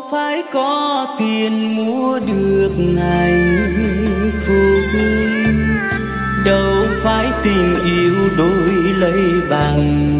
phải có tiền mua được hạnh phúc, đâu phải tình yêu đổi lấy bằng